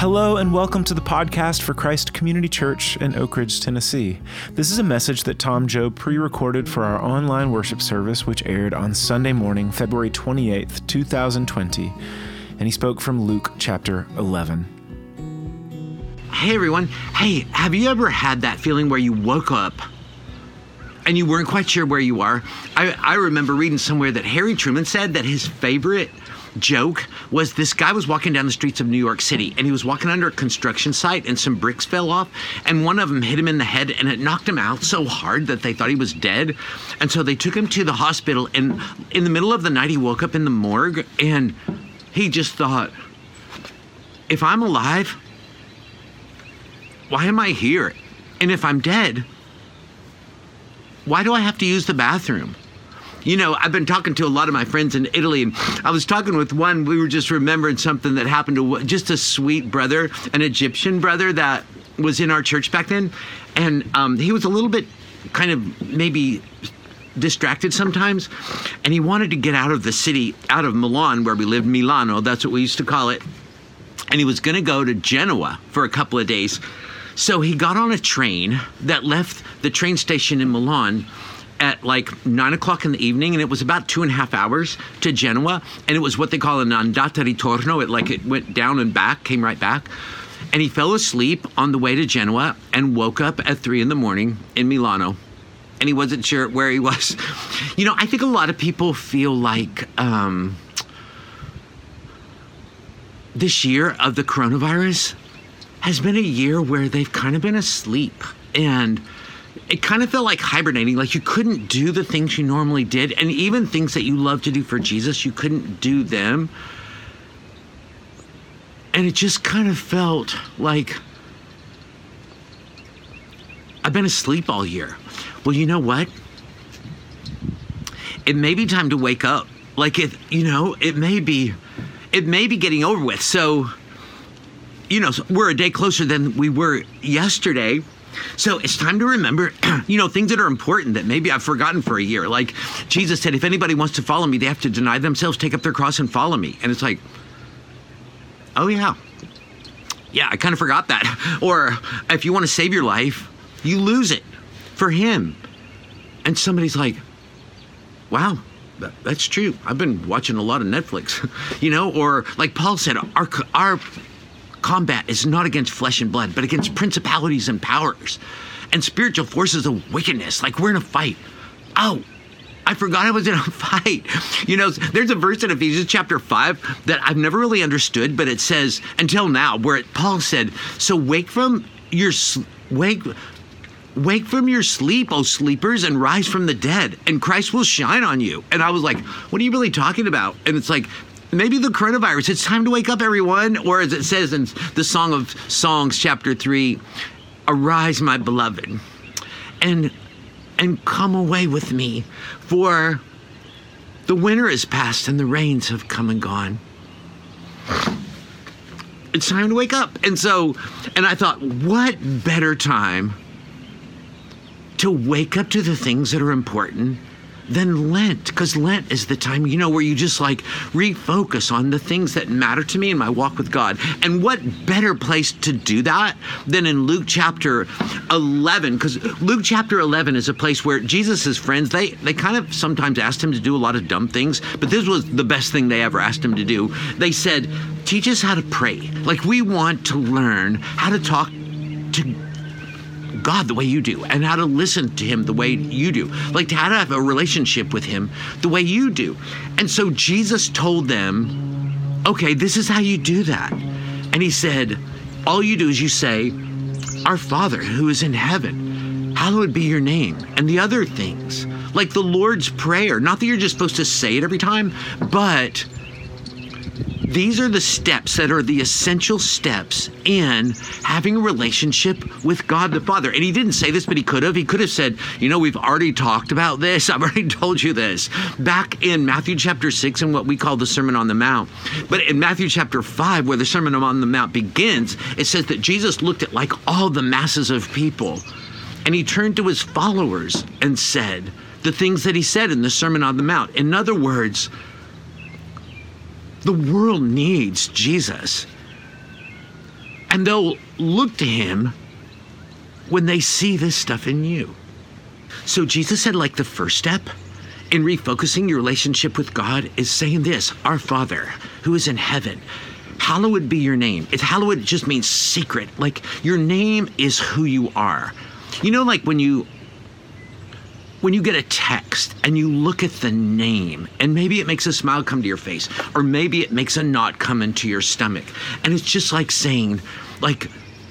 Hello and welcome to the podcast for Christ Community Church in Oak Ridge, Tennessee. This is a message that Tom Job pre-recorded for our online worship service, which aired on Sunday morning, February 28th, 2020, and he spoke from Luke chapter 11. Hey everyone. Hey, have you ever had that feeling where you woke up and you weren't quite sure where you are? I remember reading somewhere that Harry Truman said that his favorite joke was this guy was walking down the streets of New York City and he was walking under a construction site and some bricks fell off and one of them hit him in the head and it knocked him out so hard that they thought he was dead. And so they took him to the hospital, and in the middle of the night he woke up in the morgue and he just thought, if I'm alive, why am I here? And if I'm dead, why do I have to use the bathroom? You know, I've been talking to a lot of my friends in Italy, and I was talking with one, we were just remembering something that happened to just a sweet brother, an Egyptian brother that was in our church back then. And he was a little bit kind of maybe distracted sometimes, and he wanted to get out of the city, out of Milan, where we lived, Milano, that's what we used to call it. And he was going to go to Genoa for a couple of days. So he got on a train that left the train station in Milan at like 9 o'clock in the evening, and it was about 2.5 hours to Genoa, and it was what they call an andata ritorno. It went down and back, came right back. And he fell asleep on the way to Genoa and woke up at 3 in the morning in Milano, and he wasn't sure where he was. You know, I think a lot of people feel like this year of the coronavirus has been a year where they've kind of been asleep, and it kind of felt like hibernating, like you couldn't do the things you normally did, and even things that you love to do for Jesus, you couldn't do them. And it just kind of felt like I've been asleep all year. Well, you know what? It may be time to wake up. Like it may be getting over with. So, we're a day closer than we were yesterday. So it's time to remember, things that are important that maybe I've forgotten for a year. Like Jesus said, if anybody wants to follow me, they have to deny themselves, take up their cross and follow me. And it's like, oh yeah, I kind of forgot that. Or if you want to save your life, you lose it for him. And somebody's like, wow, that's true. I've been watching a lot of Netflix, or like Paul said, our combat is not against flesh and blood, but against principalities and powers and spiritual forces of wickedness. Like we're in a fight. Oh, I forgot I was in a fight. There's a verse in Ephesians chapter 5 that I've never really understood, but it says, until now, where Paul said, so wake from your sleep, O sleepers, and rise from the dead, and Christ will shine on you. And I was like, what are you really talking about? And it's like, maybe the coronavirus, it's time to wake up, everyone. Or as it says in the Song of Songs, chapter 3, arise, my beloved, and come away with me, for the winter is past and the rains have come and gone. It's time to wake up. And I thought, what better time to wake up to the things that are important than Lent? Because Lent is the time, where you just like refocus on the things that matter to me in my walk with God. And what better place to do that than in Luke chapter 11? Because Luke chapter 11 is a place where Jesus' friends, they kind of sometimes asked him to do a lot of dumb things, but this was the best thing they ever asked him to do. They said, teach us how to pray. Like we want to learn how to talk to God the way you do, and how to listen to him the way you do, like how to have a relationship with him the way you do. And so Jesus told them, okay, this is how you do that. And he said, all you do is you say, our Father who is in heaven, hallowed be your name. And the other things, like the Lord's Prayer, not that you're just supposed to say it every time, but these are the steps that are the essential steps in having a relationship with God the Father. And he didn't say this, but he could have. He could have said, we've already talked about this. I've already told you this. Back in Matthew chapter 6 and what we call the Sermon on the Mount. But in Matthew chapter 5, where the Sermon on the Mount begins, it says that Jesus looked at like all the masses of people, and he turned to his followers and said the things that he said in the Sermon on the Mount. In other words, the world needs Jesus. And they'll look to him when they see this stuff in you. So Jesus said, like, the first step in refocusing your relationship with God is saying this: Our Father who is in heaven, hallowed be your name. Hallowed just means secret. Like, your name is who you are. You know, like when you get a text and you look at the name, and maybe it makes a smile come to your face, or maybe it makes a knot come into your stomach. And it's just like saying, like,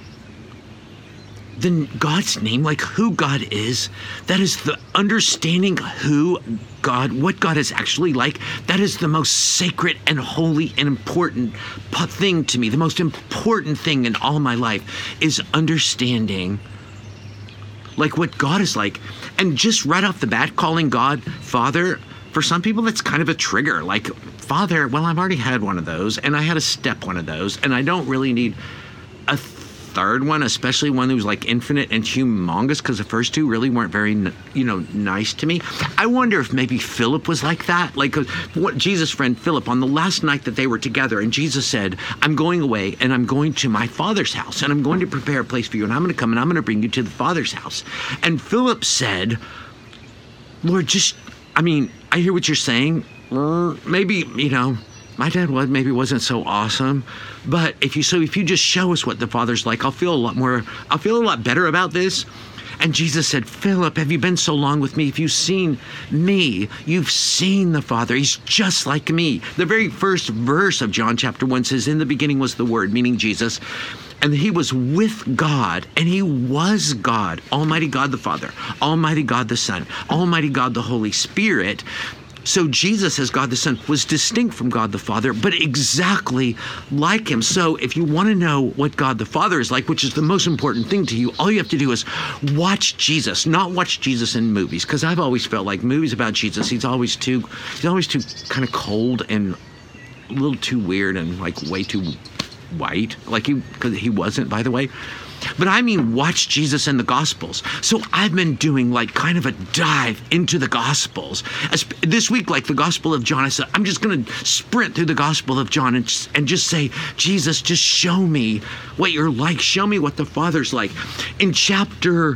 God's name, like who God is, that is the understanding what God is actually like. That is the most sacred and holy and important thing to me. The most important thing in all my life is understanding like what God is like. And just right off the bat, calling God Father, for some people that's kind of a trigger. Like, Father, well, I've already had one of those, and I had a step one of those, and I don't really need a third one, especially one who's like infinite and humongous, because the first two really weren't very, nice to me. I wonder if maybe Philip was like that. Like, what Jesus' friend Philip, on the last night that they were together, and Jesus said, I'm going away, and I'm going to my Father's house, and I'm going to prepare a place for you, and I'm going to come, and I'm going to bring you to the Father's house. And Philip said, Lord, I hear what you're saying. Maybe, my dad wasn't so awesome, but if you just show us what the Father's like, I'll feel a lot better about this. And Jesus said, Philip, have you been so long with me? If you've seen me, you've seen the Father. He's just like me. The very first verse of John chapter 1 says, in the beginning was the Word, meaning Jesus, and he was with God, and he was God, Almighty God the Father, Almighty God the Son, Almighty God the Holy Spirit. So Jesus, as God the Son, was distinct from God the Father, but exactly like him. So if you want to know what God the Father is like, which is the most important thing to you, all you have to do is watch Jesus, not watch Jesus in movies. Because I've always felt like movies about Jesus, he's always too kind of cold and a little too weird and like way too white. Because he wasn't, by the way. But I mean, watch Jesus in the Gospels. So I've been doing like kind of a dive into the Gospels. This week, like the Gospel of John, I said, I'm just going to sprint through the Gospel of John and just say, Jesus, just show me what you're like. Show me what the Father's like. In chapter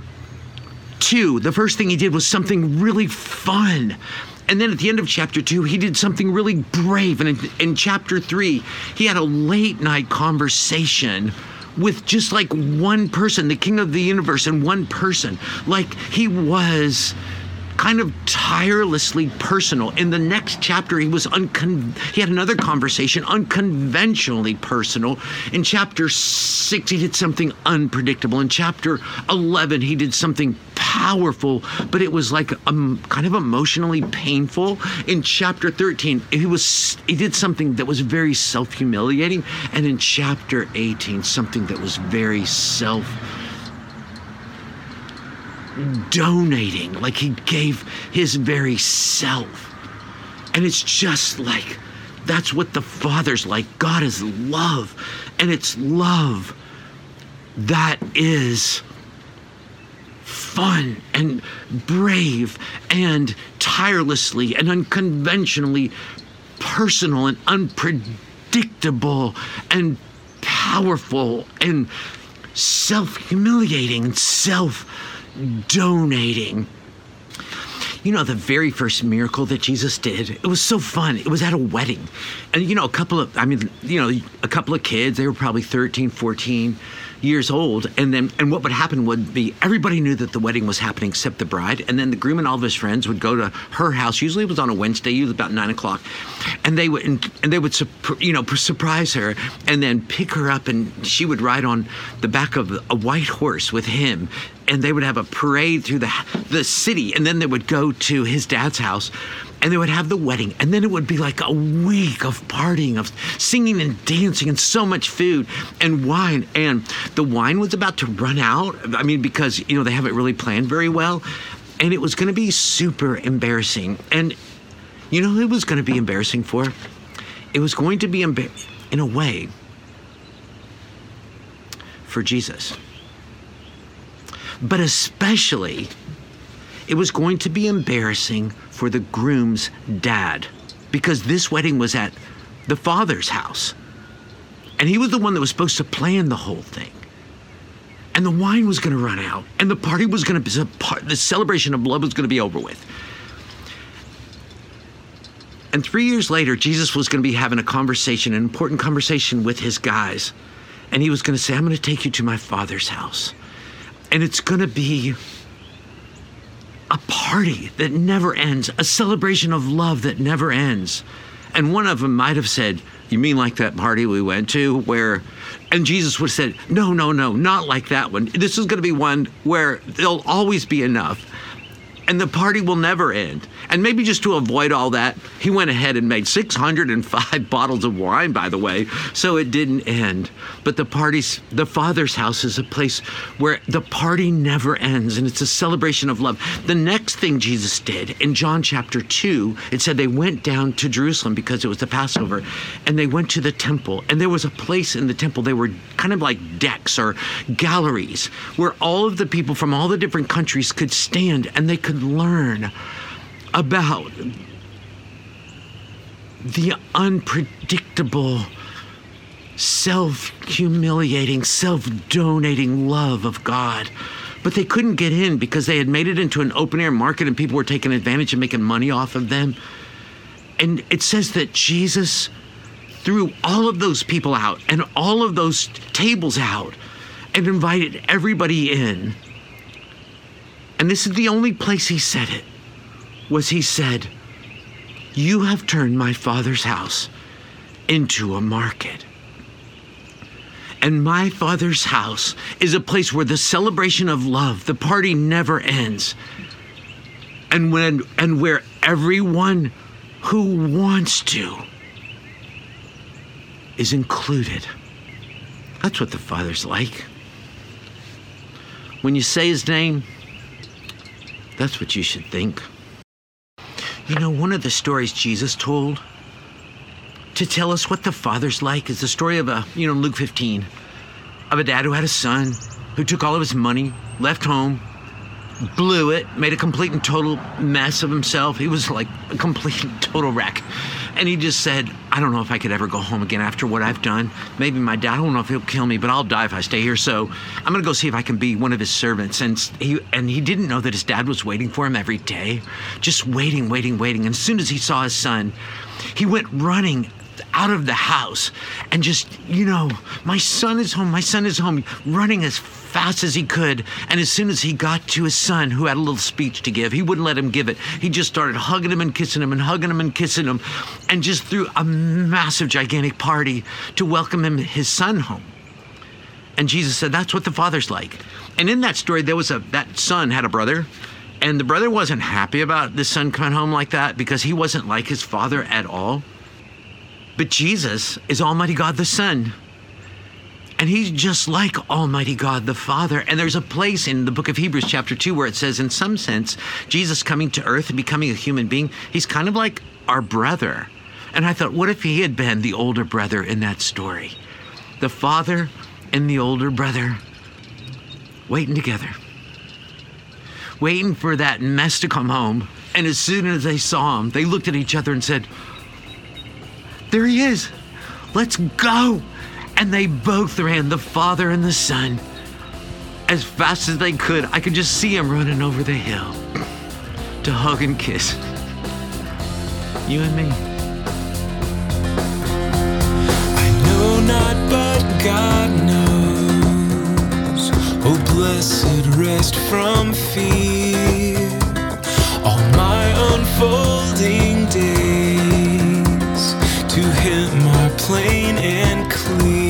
2, the first thing he did was something really fun. And then at the end of chapter 2, he did something really brave. And in chapter 3, he had a late night conversation with just like one person, the King of the universe, and one person. Like, he was kind of tirelessly personal. In the next chapter, he had another conversation, unconventionally personal. In chapter 6, he did something unpredictable. In chapter 11, he did something powerful, but it was like kind of emotionally painful. In chapter 13, he did something that was very self-humiliating. And in chapter 18, something that was very donating, like he gave his very self. And it's just like, that's what the Father's like. God is love, and it's love that is fun and brave and tirelessly and unconventionally personal and unpredictable and powerful and self-humiliating and self-donating. The very first miracle that Jesus did, it was so fun. It was at a wedding. And, a couple of kids, they were probably 13, 14 years old. And what would happen would be everybody knew that the wedding was happening except the bride. And then the groom and all of his friends would go to her house. Usually it was on a Wednesday, usually about 9 o'clock. And they would surprise her and then pick her up, and she would ride on the back of a white horse with him. And they would have a parade through the city, and then they would go to his dad's house, and they would have the wedding. And then it would be like a week of partying, of singing and dancing, and so much food and wine. And the wine was about to run out, because, they haven't really planned very well. And it was going to be super embarrassing. And who it was going to be embarrassing for? It was going to be, in a way, for Jesus. But especially, it was going to be embarrassing for the groom's dad, because this wedding was at the Father's house. And he was the one that was supposed to plan the whole thing. And the wine was going to run out. And the party was going to be, the celebration of love was going to be over with. And 3 years later, Jesus was going to be having a conversation, an important conversation with his guys. And he was going to say, I'm going to take you to my Father's house. And it's going to be a party that never ends, a celebration of love that never ends. And one of them might have said, you mean like that party we went to where, and Jesus would have said, no, not like that one. This is going to be one where there'll always be enough. And the party will never end. And maybe just to avoid all that, he went ahead and made 605 bottles of wine, by the way, so it didn't end. But the Father's house is a place where the party never ends, and it's a celebration of love. The next thing Jesus did in John chapter 2, it said they went down to Jerusalem because it was the Passover, and they went to the temple. And there was a place in the temple, they were kind of like decks or galleries, where all of the people from all the different countries could stand and they could learn about the unpredictable, self-humiliating, self-donating love of God. But they couldn't get in because they had made it into an open-air market and people were taking advantage and making money off of them. And it says that Jesus threw all of those people out and all of those tables out and invited everybody in. And this is the only place he said it, was he said, you have turned my Father's house into a market. And my Father's house is a place where the celebration of love, the party never ends. And where everyone who wants to is included. That's what the Father's like. When you say his name, that's what you should think. You know, one of the stories Jesus told to tell us what the Father's like is the story of Luke 15, of a dad who had a son who took all of his money, left home, blew it, made a complete and total mess of himself. He was like a complete and total wreck. And he just said, I don't know if I could ever go home again after what I've done. Maybe my dad, I don't know if he'll kill me, but I'll die if I stay here. So I'm going to go see if I can be one of his servants. And he didn't know that his dad was waiting for him every day, just waiting. And as soon as he saw his son, he went running out of the house and just, my son is home, running as fast as he could. And as soon as he got to his son, who had a little speech to give, he wouldn't let him give it. He just started hugging him and kissing him and just threw a massive, gigantic party to welcome his son home. And Jesus said, that's what the Father's like. And in that story, that son had a brother, and the brother wasn't happy about the son coming home like that because he wasn't like his father at all. But Jesus is Almighty God the Son. And he's just like Almighty God the Father. And there's a place in the book of Hebrews chapter 2 where it says, in some sense, Jesus coming to earth and becoming a human being, he's kind of like our brother. And I thought, what if he had been the older brother in that story? The father and the older brother waiting together, waiting for that mess to come home. And as soon as they saw him, they looked at each other and said, there he is. Let's go. And they both ran, the father and the son, as fast as they could. I could just see him running over the hill to hug and kiss you and me. I know not, but God knows. Oh, blessed rest from fear. All my unfolding days to him are plain and clear.